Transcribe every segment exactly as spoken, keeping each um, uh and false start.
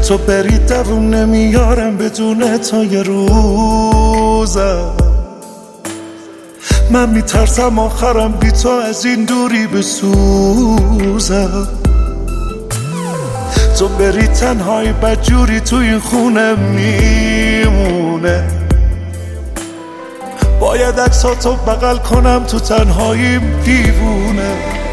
تو بری دووم نمیارم بدون تو یه روزم. من میترسم آخرم بی تو از این دوری بسوزم. تو بری تنهایی بدجوری تو این خونه میمونه. باید عکساتو بغل کنم تو تنهاییم دیوونه.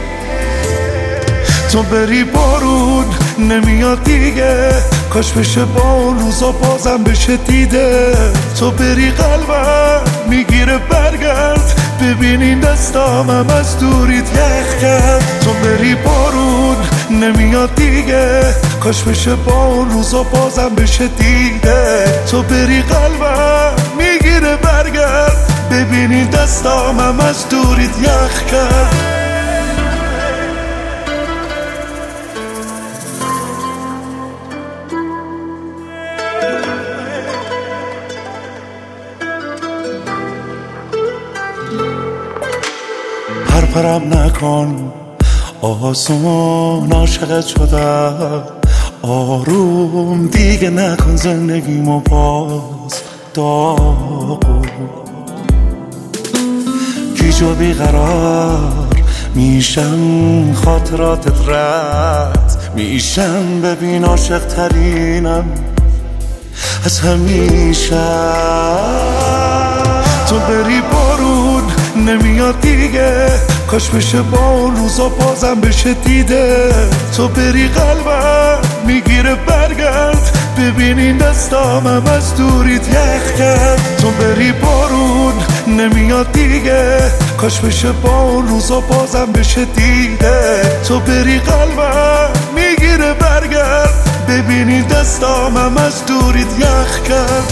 تو بری بارون نمیاد دیگه، کاش بشه با اون روزا بازم بشه دیده. تو بری قلبم میگیره برگرد، ببین این دستامم از دوریت یخ کرد. تو بری بارون نمیاد دیگه، کاش بشه با اون روزا بازم بشه دیده. تو بری قلبم میگیره برگرد، ببین این دستامم از دوریت یخ کرد. پرپرم نکن آسون، عاشقت شدم آروم دیگه نکن زندگیمو باز داغون. گیج و بیقرار میشم خاطراتت رد میشم، ببین عاشق ترینم از همیشه. تو بری بارون نمیاد دیگه، کاش بشه با اون روزا بازم بشه دیده. تو بری قلبم میگیره برگرد، ببین این دستامم از دوریت یخ کرد. تو بری بارون نمیاد دیگه، کاش بشه با اون روزا بازم بشه دیده. تو بری قلبم میگیره برگرد، ببین این دستامم از دوریت یخ کرد.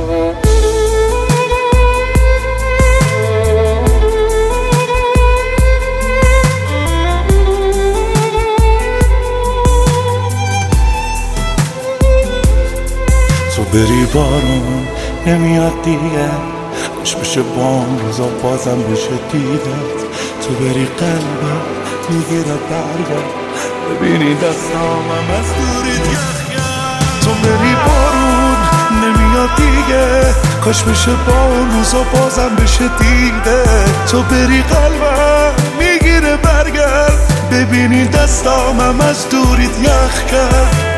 تو بری بارون نمیاد دیگه، کاش بشه با اون روزا بازم بشه دیدت. تو بری قلبم میگیره برگرد، ببینی دستامم از دوریت یخ کرد. تو بری بارون نمیاد دیگه، کاش بشه با اون روزا بازم بشه دیده. تو بری قلبم میگیره برگرد، ببینی دستامم از دوریت یخ کرد.